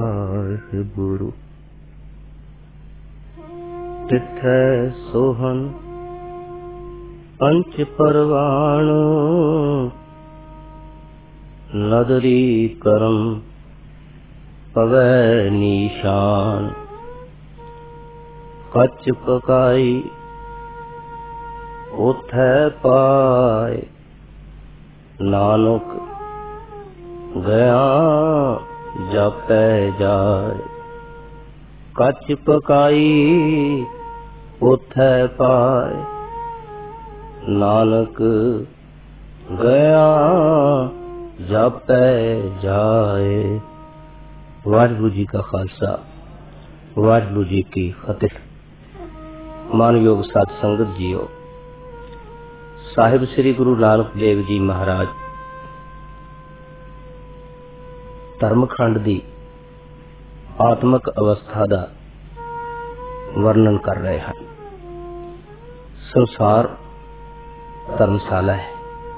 वाहिगुरु। तिथै सोहन पंच परवान, नदरी करम पवै निशान। कच पकाई उथै पाए, नानक गया जापै जाए। कच पकाई उथै पाए, नानक गया जापै जाए। वाहिगुरू जी का खालसा, वाहिगुरू जी की फतेह। मानयोग साध संगत जीओ, साहिब श्री गुरु नानक देव जी महाराज धर्मखंड दी आत्मक अवस्था दा वर्णन कर रहे हैं। संसार धर्मशाला है,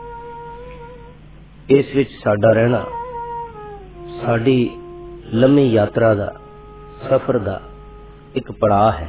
इस विच साडा रहना साडी लंबी यात्रा दा सफर दा एक पड़ाव है।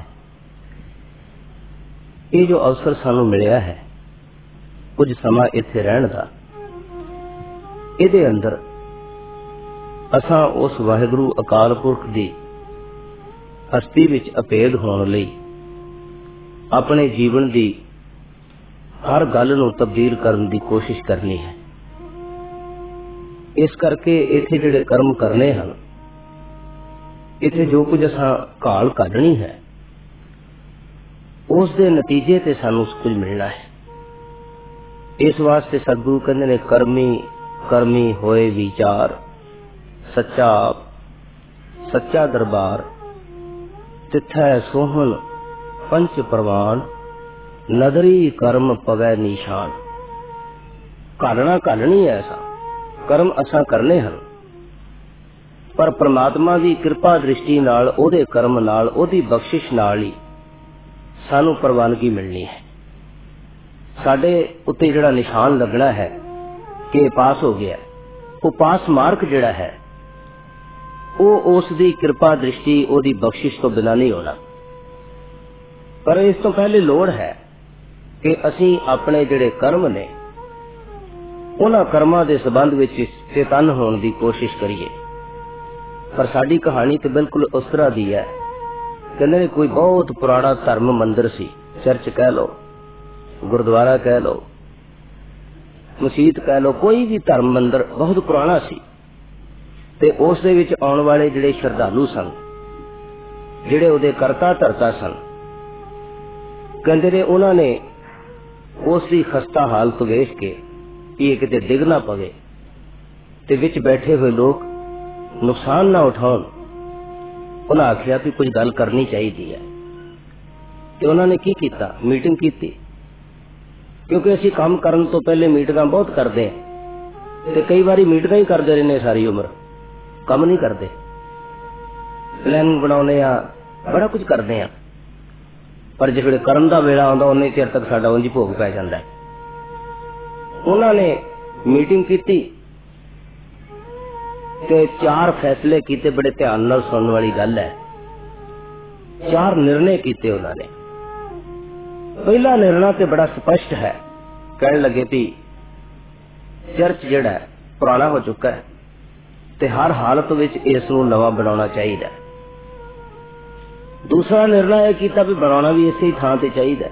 ये जो अवसर सानू मिलिया है कुछ समा इत्थे रहण दा, इहदे अंदर असां उस वाहिगुरू अकाल पुरख दी हस्ती विच अभेद होण लई अपने जीवन दी हर गल नूं तब्दील करन दी कोशिश करनी है। इस करके इत्थे जिहड़े कर्म करने हन, इत्थे जो कुछ असां घाल कढनी है, उस दे नतीजे ते सानू कुछ मिलना है। इस वास्ते सतगुरु कहंदे ने कर्मी कर्मी होए विचार, सच्चा आप सच्चा दरबार। तिथै सोहन पंच परवान, नदरी कर्म पवै निशान। घालना घालनी है, ऐसा कर्म असां करने हन, पर परमात्मा की कृपा दृष्टि नाल, ओहदे कर्म नाल, ओहदी बख्शिश नाल ही सानू प्रवानगी मिलनी है। साडे उत्ते जिहड़ा निशान लगना है कि पास हो गया, वो पास मार्क जिहड़ा है वो उस दी कृपा दृष्टि, ओहदी बख्शिश तो बिना नहीं होना। पर इस तो पहले लोड़ है कि असीं अपने जिहड़े कर्म ने उन्हां कर्मां दे संबंध विच चेतन होने की कोशिश करिए। पर साडी कहानी तो बिल्कुल उस तरह दी है। कहंदे ने कोई बहुत पुराना धर्म मंदिर सी, चर्च कह लो, गुरुद्वारा कह लो, मसीत कह लो, कोई भी धर्म मंदिर बहुत पुराना सी। ते उस दे विच आउण वाले जिहड़े श्रद्धालु सन, जिहड़े उहदे करता धरता सन, कहंदे ने उन्हां ने उस दी खस्ता हालत वेख के ये किते डिग ना पवे ते विच बैठे हुए लोग नुकसान ना उठाउण, उन्हां आखिया कि कुछ गल करनी चाहिए है। ते उन्हां ने की कीता, मीटिंग कीती। क्योंकि असीं काम करन तो पहले मीटिंगां बहुत करदे हैं ते कई बारी मीटिंगां ही करदे रहने सारी उम्र, काम नहीं करते। प्लान बनाने आ, बड़ा कुछ करते हैं, पर जिसले कर्म का वेला आता उन्ने चिर तक साडा उंज भोग पै जाता है। उन्होंने मीटिंग की ते 4 फैसले किए, बड़े ध्यान नाल सुनने वाली गल है। 4 निर्णय किए उन्होंने। पहला निर्णय तो बड़ा स्पष्ट है, कहने लगे भी चर्च जिहड़ा पुराना हो चुका है ते हर हालत विच इस नूं नवां बनाउणा चाहिए। दूसरा निर्णय किया भी बनाउणा भी इसे ही थां ते चाहिए।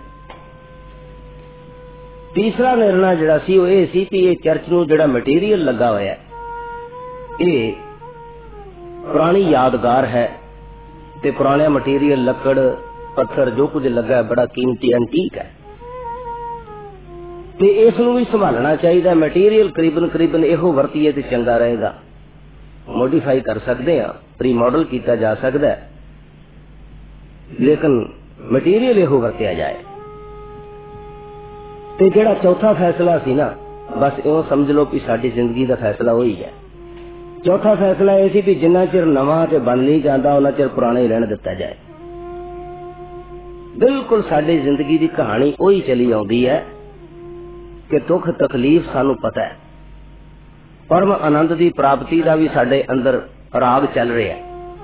तीसरा निर्णय जिहड़ा सी वो ये सी कि ये चर्च नूं जिहड़ा मटीरियल लगा होया ये पुरानी यादगार है ते पुराना मटीरियल लकड़ पत्थर जो कुछ लगा है बड़ा कीमती एंटीक है ते इस नूं भी संभालना चाहिए। मटीरियल करीबन करीबन इहो वरतीए ते चंगा रहेगा। मॉडिफाई कर सकते हैं, प्री मॉडल किया जा सकता है, लेकिन मटीरियल इहो वरतिया जाए। ते जिहड़ा चौथा फैसला सी ना, बस इहो समझ लो कि साडी जिंदगी का फैसला वही है। चौथा फैसला यह सी कि जिन्ना चिर नवां ते बन नहीं जाता उन्ना चिर पुराना ही रहन दिता जाए। बिल्कुल साडी जिंदगी की कहानी वही चली आउंदी है कि दुख तकलीफ सानू पता है, परम आनंद की प्राप्ति का भी साडे अंदर राग चल रहा है।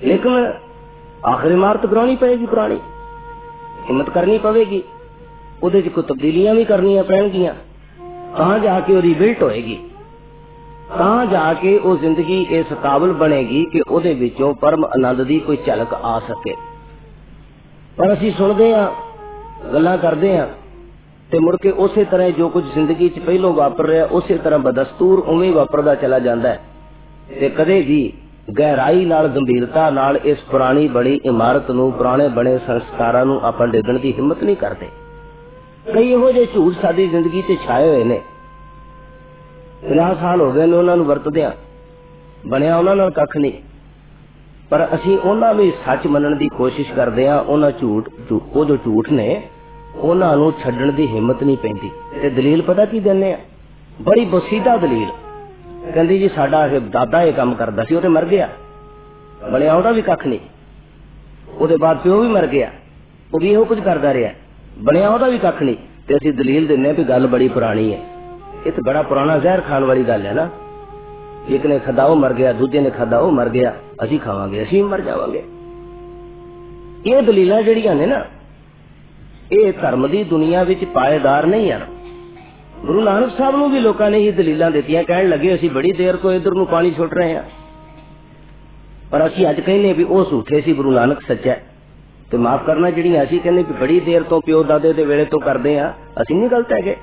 लेकिन आखिर इमारत करानी पड़ेगी, पुरानी हिम्मत करनी पवेगी, ਉਹਦੇ ਚ कोई तब्दीलियां भी करनियां पैणगियां, ਤਾਂ जाके रीबिल्ट होएगी, ਤਾਂ जाके वो जिंदगी इस काबिल बनेगी कि ਉਹਦੇ ਵਿੱਚੋਂ परम आनंद की कोई झलक आ सके। पर ਅਸੀਂ सुनते हाँ, गल्लां करते हाँ, ते मुड़ के उसे तरह जो कुछ जिंदगी च पहलों वापर रहा उसे तरह बदस्तूर उवें वापरदा चला जाता है ते कदे भी गहराई नाल गंभीरता नाल इस पुरानी बड़ी इमारत नूं, पुराने बने संस्कारां नूं आपां डिगण दी हिम्मत नहीं करते। कई इहो जिहे झूठ साडी जिंदगी ते छाए हुए ने, 50 साल हो गए ने उन्हां नूं वरतदिआं, बनिया उन्हां नाल कख नहीं, पर असीं उन्हां नूं सच मनण दी कोशिश करदे हां। उन्हां वो जो झूठ ने उन्हां नूं छड्डण दी हिम्मत नहीं पैंदी। ते दलील पता की दिंदे आ, बड़ी बसीदा दलील, कहंदी जी साडा दादा ये काम करदा सी, वो ते मर गया, बनिया ਉਹਦਾ भी कख नहीं, ਉਹਦੇ बाद प्यो भी मर गया, वो भी ਇਹੋ कुछ करदा रहा, बनिया ਉਹਦਾ भी कख नहीं। ते असीं दलील दिंदे भी गल बड़ी पुरानी है, ये तो बड़ा पुराना जहर खाण वाली गल है ना, एक ने खादा वो मर गया, दूजे ने खादा वो मर गया, असीं खावांगे असीं भी मर जावांगे। ये दलीलां ਜਿਹੜੀਆਂ ने ना, ये धर्म की दुनिया विच पाएदार नहीं है। गुरु नानक साहब नूं भी लोगों ने ही दलीलां दित्तियां, कहण लगे असीं बड़ी देर को इधर नूं पानी छुट रहे हैं, पर असीं अज कहने भी वो झूठे सी, गुरु नानक सच्चा। ते माफ करना, जिहड़ियां असीं कहने भी बड़ी देर तो प्यो दादे दे वेले तो करदे आ, असीं नहीं गलत हैगे।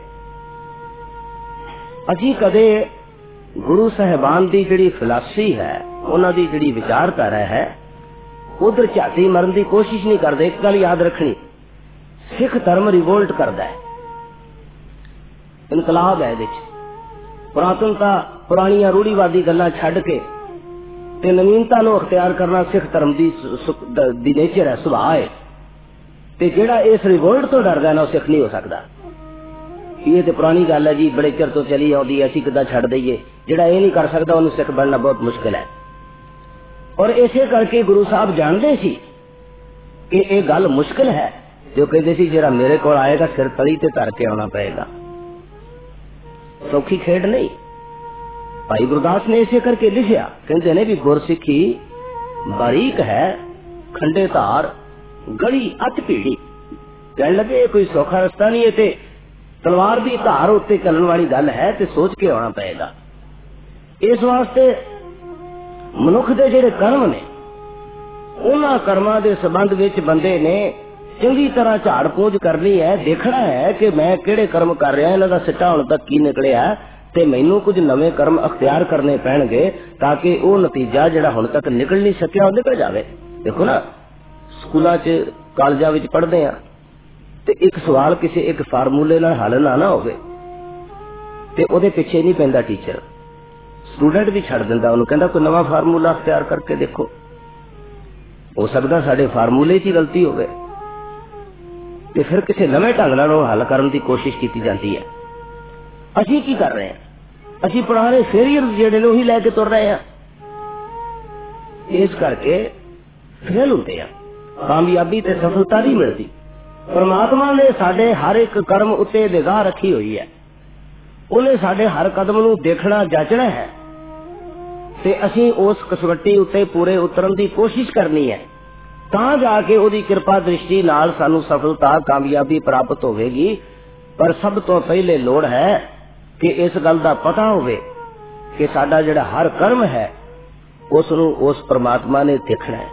असीं कदे गुरु साहिबान दी जिहड़ी फिलासफी है, उन्हां दी जिहड़ी विचारधारा है, उधर झाती मरन दी कोशिश नहीं करदे। एक गल याद रखनी, सिख धर्म रिवोल्ट करदा है, इनकलाब है, पुरातनता पुरानियां रूढ़ीवादी गल्लां छड्ड के ते नवीनता नूं अख्तियार करना सिख धर्म दी नेचर है, सुभाव है। ते जिहड़ा इस रिवोल्ट तो डरदा ना, सिख नहीं हो सकदा। ये तो पुरानी गल है जी, बड़े चिर तो चली आउंदी है, असीं किदां छड्ड दईए। जिहड़ा ये नहीं कर सकदा उहनूं सिख बनना बहुत मुश्किल है। और इसे करके गुरु साहब जानते सी कि ये गल मुश्किल है, जो कहते सी जिहड़ा मेरे कोल आएगा सिर तली ते धर के आना पएगा, सौखी खेड नहीं। भाई गुरदास ने इसे करके लिखिया, कहते ने भी गुरसिखी बारीक है, खंडे धार गड़ी अत भीड़ी। कहने लगे कोई सौखा रस्ता नहीं है, ते तलवार की धार उत्ते चलने वाली गल है, ते सोच के आना पएगा। इस वास्ते मनुख दे जिहड़े कर्म ने, उन्हां कर्मां दे संबंध विच बंदे ने चंगी तरह झाड़ पूंछ करनी है, देखना है कि मैं किहड़े कर्म कर रहा, इन्हां दा सिट्टा हुण तक की निकलिया, ते मैनूं कुछ नवे कर्म अख्तियार करने पैणगे ताकि वो नतीजा जिहड़ा हुण तक निकल नहीं सकिया वो निकल जावे। देखो ना, स्कूलां च कालजां विच पढ़दे आ ते एक सवाल किसी एक फार्मूले नाल हल ना होवे ते ओहदे पिछे नहीं पैंदा टीचर, स्टूडेंट भी छड्ड दिंदा, उहनूं कहंदा कोई नवा फार्मूला अख्तियार करके देखो। हो सकदा साडे फार्मूले 'च ही गलती होवे ते फिर किसी नवे ढंग नाल हल करन दी कोशिश की जाती है। असीं की कर रहे हैं, असीं पुराने फेलियर जिहड़े ने उही लैके तुर रहे हैं, इस करके फेल होंदे आ, कामयाबी ते सफलता नहीं मिलती। परमात्मा ने साडे हर एक कर्म उत्ते निगाह रखी हुई है, उन्हें साडे हर कदम नूं देखना जांचना है ते असीं उस कसवट्टी उत्ते पूरे उतरन दी कोशिश करनी है, तां जाके ओदी किरपा दृष्टि नाल सानू सफलता कामयाबी प्राप्त होवेगी। पर सब तो पहले लोड़ है कि इस गल दा पता होवे कि साडा जिहड़ा हर कर्म है उसनूं उस परमात्मा ने देखना है।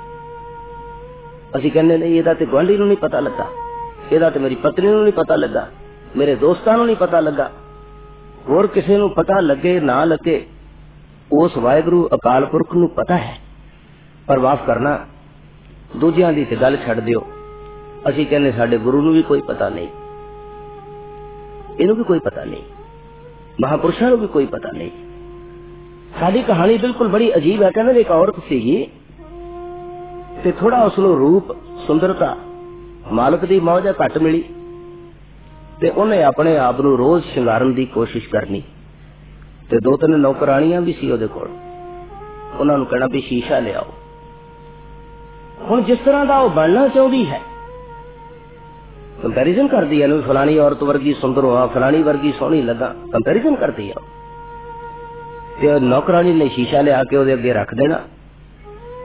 असीं कहंदे नहीं इहदा ते गुआंढी नूं नहीं पता लगा, इहदा ते मेरी पत्नी नूं नहीं पता लगा, मेरे दोस्तां नूं नहीं पता लगा, होर किसी नूं पता लगे ना लगे, उस वाहिगुरू अकाल पुरख नूं पता है। पर माफ करना, दूजियां दी ते गल छड्ड दिओ, असीं कहने साडे गुरु नूं भी कोई पता नहीं, इनू भी कोई पता नहीं, महापुरुषों को भी कोई पता नहीं। साडी कहानी बिल्कुल बड़ी अजीब है। कहने एक औरत सी ते थोड़ा उसनूं रूप सुंदरता मालक दी मौज घट मिली ते उन्हें अपने आप नूं रोज शिंगारन दी कोशिश करनी ते 2-3 नौकरानियां भी सी उहदे कोल, उन्हां नूं कहना भी शीशा लियाओ। हुण जिस तरह दा ओह बनना चाहुंदी है, कंपैरिजन कर दी है, फलानी औरत वर्गी सुंदर हुआ, फलानी वर्गी सोहनी लगा, कंपैरिजन कर दी है। नौकरानी ने शीशा लिया के उहदे अगे रख देना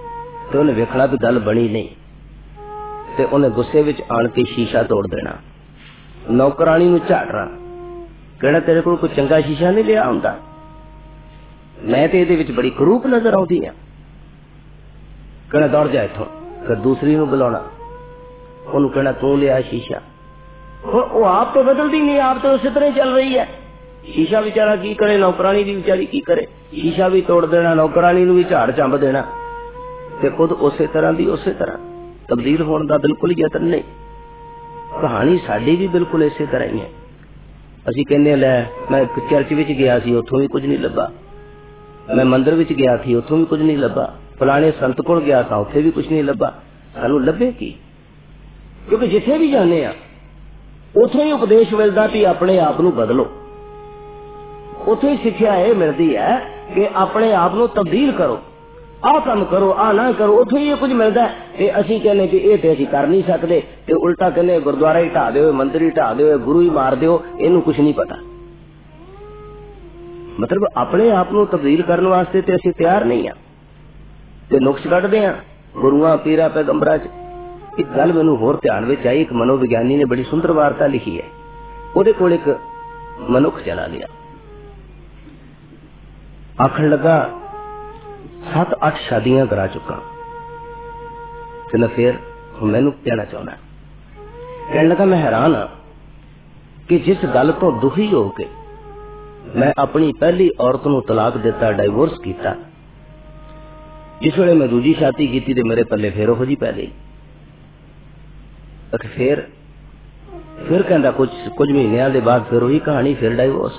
ते उन्हें वेखना भी गल बनी नहीं, ते उन्हें गुस्से विच आण के शीशा तोड़ देना, नौकरानी नूं झाड़ना, कहना तेरे कोल कोई चंगा शीशा नहीं लिया हुंदा, मैं ते इहदे विच बड़ी करूप नजर आउंदी हां। कहना दौड़ जा इत्थों, फिर दूसरी नूं बुलाउणा, उन्होंने कहना तू लिया शीशा। वो आप तो बदलती नहीं, आप तो उसी तरह चल रही है। शीशा बेचारा की करे, नौकरानी भी बेचारी की करे, शीशा भी तोड़ देना, नौकरानी नूं भी झाड़ चंब देना, ते खुद उसे तरह दी उसे तरह तब्दील होने का बिल्कुल यतन नहीं। कहानी साडी भी बिल्कुल इसे तरह ही है। असीं कहने लै मैं चर्च विच गया सी, उत्थों भी कुछ नहीं लभा, मैं मंदिर विच गया थी, उत्थों भी कुछ नहीं लभा, फलाने संत कोल गया था, उत्थे भी कुछ नहीं लभा। सानूं लभे की? क्योंकि जिथे भी जाने आ उथों ही उपदेश मिलता भी अपने आप नूं बदलो, उथों ही सिक्ख्या यह मिलती है कि अपने आप नूं तब्दील करो, आ काम करो, आ ना करो, उथों ही कुछ मिलता है। ते असीं कहने कि ये ते असीं कर नहीं सकते, ते उल्टा कहने गुरुद्वारा ही ढा दिओ, मंदिर ही ढा दिओ, गुरु ही मार दिओ, इहनूं कुछ नहीं पता। मतलब अपने आप नूं तब्दील करने वास्ते ते असीं तैयार नहीं आ, ते नुक्स कढदे आ गुरुआं पीरां पैगंबरां च। एक गल मैनूं होर ध्यान विच आई, एक मनोविग्यानी ने बड़ी सुंदर वार्ता लिखी है। उहदे कोल एक मनुख चला गया, आखण लगा 7-8 शादियां करा चुका, ते मैं फिर मैनूं कहना चाहुंदा। कहण लगा मैं हैरान हाँ कि जिस गल तो दुखी हो के मैं अपनी पहली औरत नूं तलाक दिता, डाइवोर्स किया, जिस वेले मैं दूजी शादी की तो मेरे पल्ले फिर ओहो जी पै गई। फिर कहता कुछ महीनों के बाद फिर वही कहानी, फिर डाइवोर्स,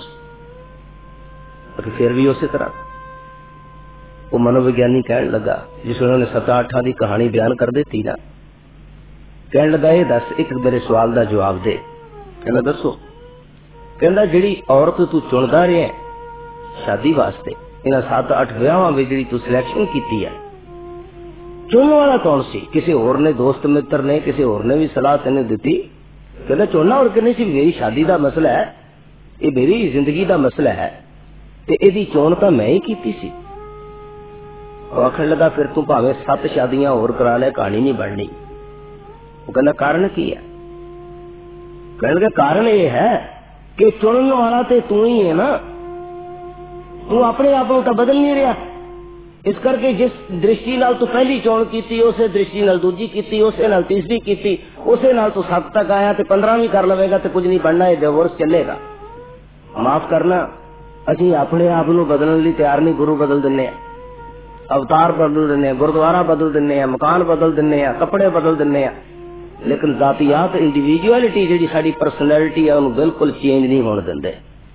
फिर भी उसी तरह। वो मनोविज्ञानी कहने लगा, जिस उन्होंने 7-8 की कहानी बयान कर दी ना, कहने लगा ये दस, एक मेरे सवाल का जवाब दे। कहना दसो। कहना जिहड़ी औरत तू चुनदा रहा है शादी वास्ते, इन्हां 7-8 विआहां विच जिहड़ी तू सिलेक्शन की है, चुनने वाला कौन सी? किसी और ने, दोस्त मित्र ने, किसी और ने भी सलाह तेने दी? कहना चुनना और कहने सी मेरी शादी का मसला है, ये मेरी जिंदगी का मसला है, ते इहदी चोन तो मैं ही की सी। आखण लगा फिर तू भावें 7 शादियां और करा ले, कहानी नहीं बढ़नी। वो कहना कारण की है? कहने लगा कारण ये है कि चुनने वाला तो तू ही है ना, तू अपने आप को तो बदल नहीं रहा। इस करके जिस दृष्टि नाल तू पहली चोन की, उस दृष्टि नाल दूजी की, उस नाल तीसरी की, उस नाल तू 7 तक आया, तो 15 भी कर लवेगा तो कुछ नहीं बनना, ये डिवोर्स चलेगा। माफ करना, असीं अपने आप को बदलने लिए तैयार नहीं। गुरु बदल दिने, अवतार बदल दिने, गुरुद्वारा बदल दिने, मकान बदल दिने, कपड़े बदल दिने, लेकिन जातियात इंडिविजुअलिटी जिहड़ी साडी परसनैलिटी है उन्हें बिल्कुल चेंज नहीं होने दिंदे।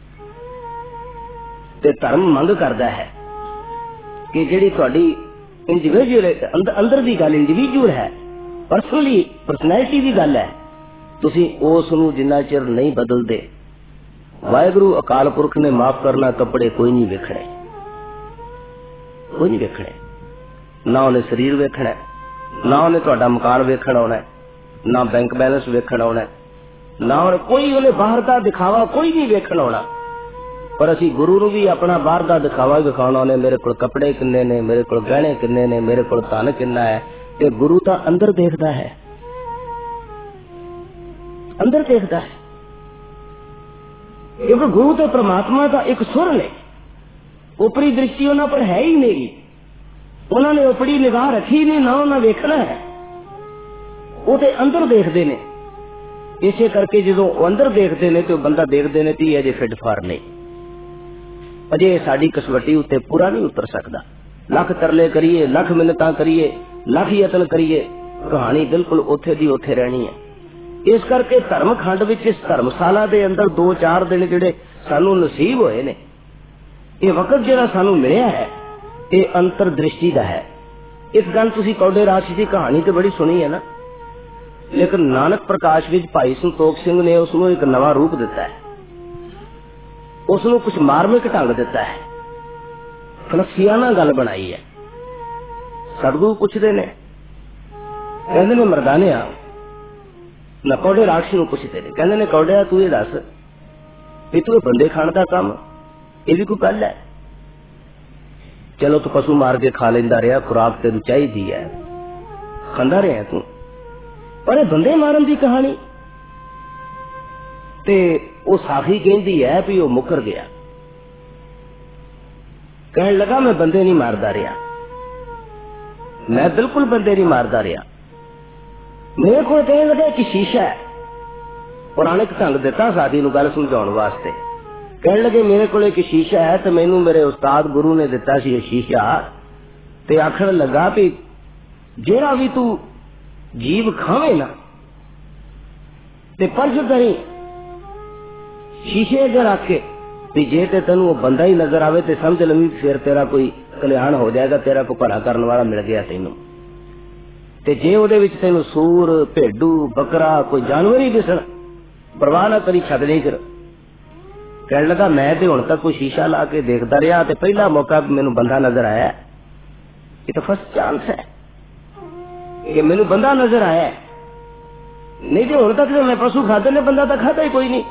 ते धर्म मंग करदा है कि जिहड़ी तुहाडी इंडिविजुअल अंदर दी गल इंडिविजुअल है, पर्सनली परसनैलिटी दी गल है, तुसीं उस नूं जिन्ना चिर नहीं बदलदे, वाहिगुरू अकाल पुरख ने माफ करना, कपड़े कोई नहीं वेखणे, कोई नहीं वेखणे, ना उन्हें शरीर वेखना, ना उन्हें तुहाडा मकान वेखण आउणा, ना बैंक बैलेंस वेखण आउणा, ना उन्हें कोई उन्हें बाहर का दिखावा कोई नहीं वेखण आउणा। पर असी गुरु नूं भी अपना बाहर का दिखावा दिखाना, उन्हें मेरे को कपड़े किन्ने ने, मेरे को गहने किन्ने ने, मेरे को धन किन्ना है। ते गुरु तो अंदर देखता है, अंदर देखता है, क्योंकि गुरु तो परमात्मा का एक सुर ने, ऊपरी दृष्टि उन्होंने पर है ही नहीं, उन्होंने ऊपरी निगाह रखी नहीं, ना उन्हें देखना है, वो तो अंदर देखते ने। इसे करके जो अंदर देखते ने तो बंदा देखते ने तो अजे फिट फार नहीं, अजे साडी कसवटी उत्ते पूरा नहीं उतर सकता। लख तरले करिए, लख मिन्नतां करिए, लख यतन करिए, कहानी बिल्कुल उथे दी उथे रहनी है। इस करके धर्म खंड विच, इस धर्मशाला दे अंदर 2-4 दिन जिहड़े सानू नसीब होए ने, ये वक्त जिहड़ा सानू मिलिया है, ये अंतर दृष्टि दा है। इस गल तुसीं कौडे राशि की कहानी तो बड़ी सुनी है ना, लेकिन नानक प्रकाश विच भाई संतोख सिंह ने उसनूं एक नवा रूप दिता है, उसनूं कुछ मार्मिक ढंग दिता है, फलसियाना गल बनाई है। सतगुरु पुछदे ने, कहंदे ने मरदानिया, ना कौडे राक्षी नूं पुछदे ने, कहंदे ने कौडिया तू ये दस भी तू बंदे खाण दा काम ये भी कोई गल है? चलो तू पशु मार के खा लेंदा रहा, खुराक तेनू चाहिदी है, खांदा रहा तू, पर बंदे मारन की कहानी ते वो साखी कहती है भी वो मुकर गया। कहने लगा मैं बंदे नहीं मारदा रहा, मैं बिल्कुल बंदे नहीं मारदा रहा। मेरे को कहने लगा कि शीशा है, पुराने ढंग दिता साथी नूं गल समझाउण वास्ते। कहने लगे मेरे को एक शीशा है तो मैनू मेरे उस्ताद गुरु ने दिता सी शीशा, ते आखण लगा भी जेड़ा भी तू जीव खावे ना ते परज करी शीशे अगर आके भी जे ते तेनू बंदा ही नजर आवे ते समझ लवी फिर तेरा कोई कल्याण हो जाएगा, तेरा कोई भला करने वाला मिल गया तेनू। ते जे उहदे विच तेनू सूर भेडू बकरा कोई जानवर ही दिसण परवाह ना करी छक नहीं कर। कहने लगा मैं तो हुण तक कोई शीशा ला के देखता रहा ते पहला मौका मैनू बंदा नजर आया, ये तो फर्स्ट चांस है कि मैनू बंदा नजर आया, नहीं तो हुण तक तो मैं पशु खाते ने बंदा तो खाता ही कोई नहीं।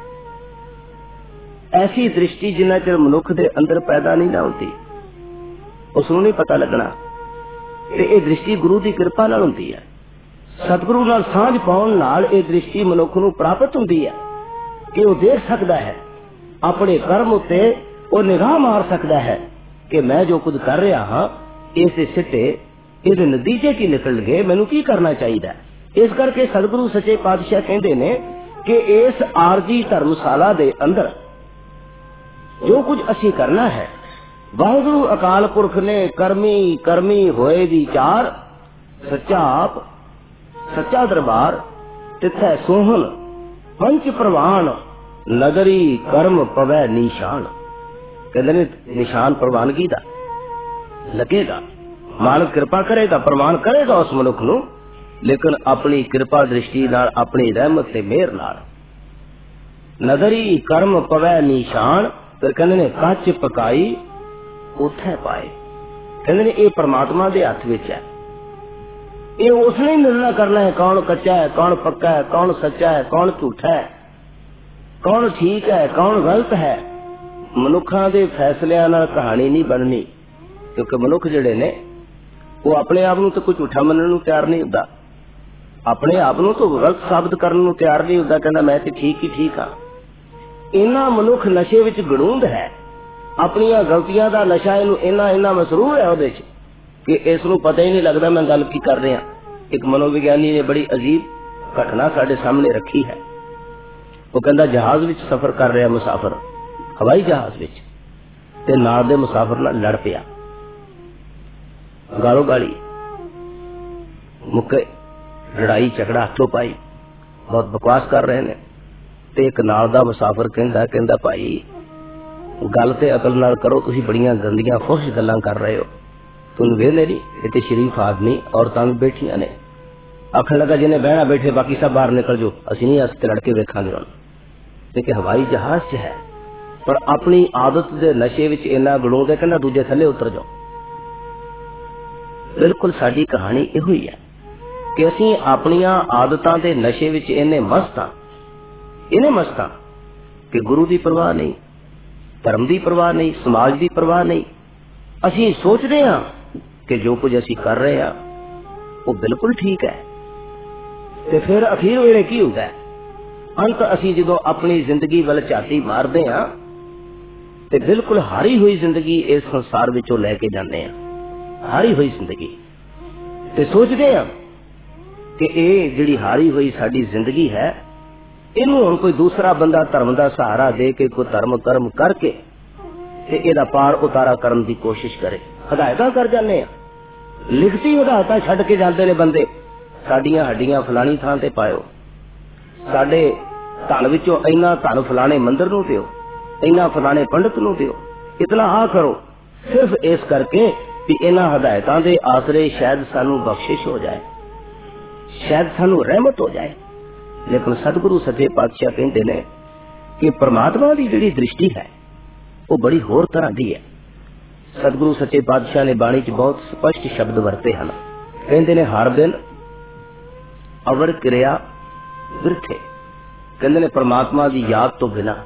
ऐसी दृष्टि जिन्ना चिर मनुख दे अंदर पैदा नहीं ना होती उसनूं नहीं पता लगना। ये दृष्टि गुरु की कृपा नाल हुंदी है, सतगुरु नाल सांझ पाउण नाल ये दृष्टि मनुख नूं प्राप्त हुंदी है कि वो देख सकता है अपने कर्म उत्ते वो निगाह मार सकता है कि मैं जो कुछ कर रहा हाँ इस सिੱਟੇ ਇਹਦੇ नतीजे की निकल गए, मैनू की करना चाहिए। इस करके सतगुरु सच्चे पातशाह कहते ने कि इस आरजी धर्मशाला दे अंदर जो कुछ असी करना है वाहिगुरु अकाल पुरख ने करमी करमी होए विचार, सच्चा आप सच्चा दरबार तिथै सोहन पंच प्रवान नगरी कर्म पवै निशान। कहते ने निशान प्रवानगी दा लगेगा, मालिक कृपा करेगा प्रवान करेगा उस मनुख नूं, लेकिन अपनी कृपा दृष्टि नाल अपनी रहमत ते मेहर नाल। नगरी कर्म पवै निशान, फिर कहते ने कच पकाई उथे पाए। कहते ने ये परमात्मा दे हथ विच है, ये उसने निर्णय करना है कौन कच्चा है कौन पक्का है, कौन सच्चा है कौन झूठा है, कौन ठीक है कौन गलत है। मनुखा दे फैसलियां नाल कहानी नहीं बननी, क्योंकि मनुख जिहड़े ने वो अपने आप नूं तो कोई झूठा मनण नूं तैयार नहीं हुंदा, अपने आप नूं तो गलत साबित करन नूं तैयार नहीं हुंदा, कहंदा मैं ते ठीक ही ठीक हाँ। इन्ना मनुख नशे विच गड़ूंद है, अपनियां गलतियां दा नशा इनू इन्ना मसरूर है उहदे च कि इस नूं पता ही नहीं लगता मैं गल की कर रहा। एक मनोविग्यानी ने बड़ी अजीब घटना साडे सामने रखी है। वो कहंदा जहाज विच सफर कर रहा मुसाफिर, हवाई जहाज विच, ते नाल दे मुसाफिर नाल लड़ पिया, गालो गाली मुक्के, लड़ाई झगड़ा हथों पाई, बहुत बकवास कर रहे ने। ते एक नाल दा मुसाफिर कहंदा भाई गल ते अकल नाल करो, तुसी बड़ियां गंदियां फुहश गल्लां कर रहे हो, तुम वेले नहीं, इतने शरीफ आदमी औरतां भी बैठियां ने। आखन लगा जिन्हें बहना बैठे बाकी सब बाहर निकल जाओ, असीं नहीं हस ते लड़के वेखांगे हुण। क्योंकि हवाई जहाज च है पर अपनी आदत दे नशे विच इन्ना गड़ोंद है, कहंदा दूजे थल्ले उतर जाओ। बिल्कुल साडी कहानी इहो ही है कि असीं अपनियां आदतां दे नशे विच इन्ने मस्त हां कि गुरु की परवाह नहीं, धर्म की परवाह नहीं, समाज की परवाह नहीं। असीं सोचते हां कि जो कुछ असीं कर रहे हैं वो बिल्कुल ठीक है, ते फिर अखीर वेले की होता है, अंत असीं जदों अपनी जिंदगी वल झाती मारते हैं ते बिल्कुल हारी हुई जिंदगी इस संसार विचों लैके जाते हैं, हारी हुई जिंदगी। ते सोचते हैं कि ये जिहड़ी हारी हुई साडी जिंदगी है इनू हुण कोई दूसरा बंदा धर्म का सहारा दे के कोई धर्म कर्म करके ते इहदा पार उतारा करने की कोशिश करे। हदायतां कर जाने आ, लिखती हदायतां छड्ड के जाते ने बंदे, साडियां हड्डियां फलानी थां ते पायो, साडे धन विचों इन्ना धन फलाने मंदिर नूं दिओ, इन्ना फलाने पंडित नूं दिओ, इतना आ करो, सिर्फ इस करके भी इन्हां हदायतां दे आसरे शायद सानू बख्शिश हो जाए, शायद सानू रहमत हो जाए। लेकिन सतगुरु सच्चे पातशाह कहते ने कि परमात्मा की जिहड़ी दृष्टि है वो बड़ी होर तरह की है। सतगुरु सच्चे पातशाह ने बाणी च बहुत स्पष्ट शब्द वरते हैं, कहते ने हर दिन अवर क्रिया विरथे। कहते ने परमात्मा की याद तो बिना,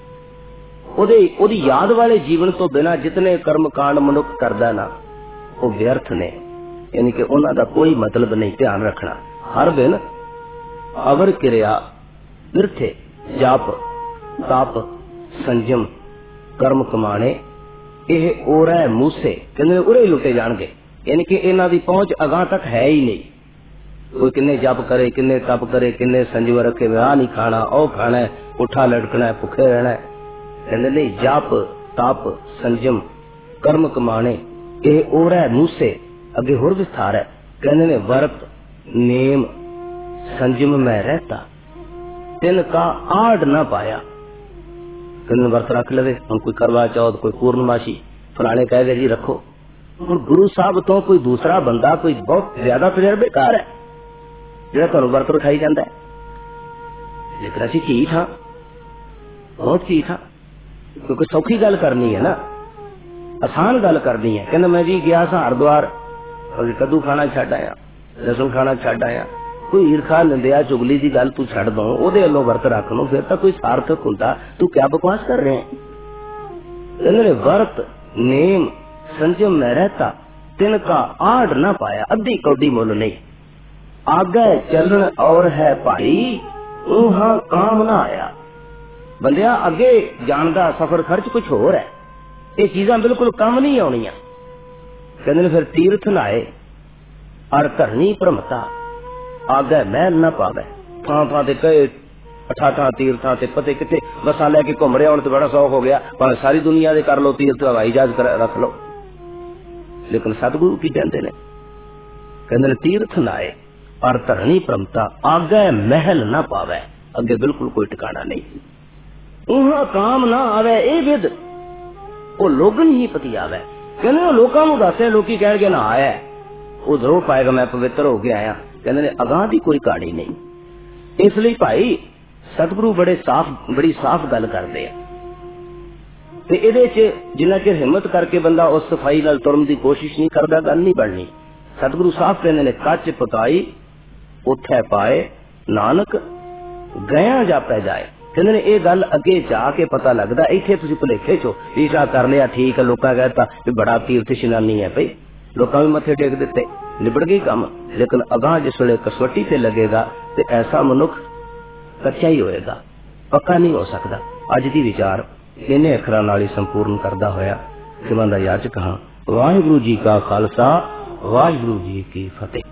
ओदी याद वाले जीवन तो बिना जितने कर्म कांड मनुख करदा ना वो व्यर्थ ने, यानी कि उन्हां दा कोई मतलब नहीं, ध्यान रखना। हर दिन अवर क्रिया बिरथे जाप तप संजम कर्म कमाने ਇਹ ओरै मूसे कहते उरे ही लुटे जाणगे, यानी कि इन्हां दी पहुंच अगां तक है ही नहीं। कोई किन्ने जप करे, किन्ने तप करे, किन्ने संजम रखे, आ नहीं खाना, ओ खाना है, उठा लटकना है, भुखे रहना है। कहते नहीं, जप तप संजम कर्म कमाने ਇਹ ओरै मूसे। अगे होर विस्तार है, कहते ने वर्त नेम संजम में रहता तिनका आड़ न पाया। कहते वर्त रख लवे, हम कोई करवा चौथ, कोई पूर्णमासी, फलाने कह दे जी रखो। हुण गुरु साहब तो कोई दूसरा बंदा कोई बहुत ज्यादा तजर्बेकार है जिहड़ा तुहानूं वर्त रखाई जांदा है, लेकिन असीं ठीक हाँ, बहुत ठीक हाँ, क्योंकि सौखी गल करनी है ना, आसान गल करनी है। कहना मैं जी गया सा हरिद्वार, कद्दू खाना छड्ड आया, लहसुन खाना छड्ड आया, कोई ईर्खा निंदिया चुगली की गल तू छड्ड दो, ओहदे वल्लों वर्त रख लो, फिर तो कोई सार्थक हुंदा। तू क्या बकवास कर रहे हैं? कहने वर्त नेम संजम में रहता तिनका आड़ ना पाया, अद्धी कौडी मुल नहीं। आगे चलन और है भाई उहां काम ना आया। बंदिया अगे जान दा सफर खर्च कुछ होर है, ये चीजां बिल्कुल कम नहीं आउणियां। कहते फिर तीर्थ नाए और धरनी भ्रमता आगे महल न पावे। थां थां ते कई 18 तीर्थां ते पते किते बसा लैके घूम रहे, तो बड़ा शौक हो गया, भावें सारी दुनिया दे कर लो तीर्थ, हवाई जहाज रख लो, लेकिन सतगुरु की कहते ने, कहते तीर्थ नाए और धरनी भ्रमता आगे महल न पावे। अगे बिल्कुल कोई ठिकाना नहीं, उहां काम ना आवे। ये विद वो लोगन ही पति आवे। कहते लोगों को दस लोग कह के ना आया वो जरूर पाएगा मैं पवित्र हो गया आया। कहते अगां दी कोई कहानी नहीं। इसलिए भाई सतगुरु बड़ी साफ गल करते हैं, ते इहदे च जिन्ना चिर हिम्मत करके बंदा उस सफाई नाल तुरन की कोशिश नहीं करता, गल नहीं बननी। सतगुरु साफ कहते ने कच पकाई उठे पाए नानक गया जापै जाए। कहते ने ये गल अगे जाके पता लगता, इत्थे तुसीं भुलेखे चो ईशा कर लिया, ठीक है, लोकां कहता भी बड़ा तीर्थ इशनानी है, भाई लोकां भी मत्थे टेक दिते, निबड़ गई काम। लेकिन अगां जिस वेले कसवटी ते लगेगा तो ऐसा मनुख कच्चा ही होएगा, पक्का नहीं हो सकता। अज दी विचार इन्हें अखरां नाल ही संपूर्ण करदा होया सिवां दा याचक हां। वाहिगुरू जी का खालसा, वाहिगुरू जी की फतेह।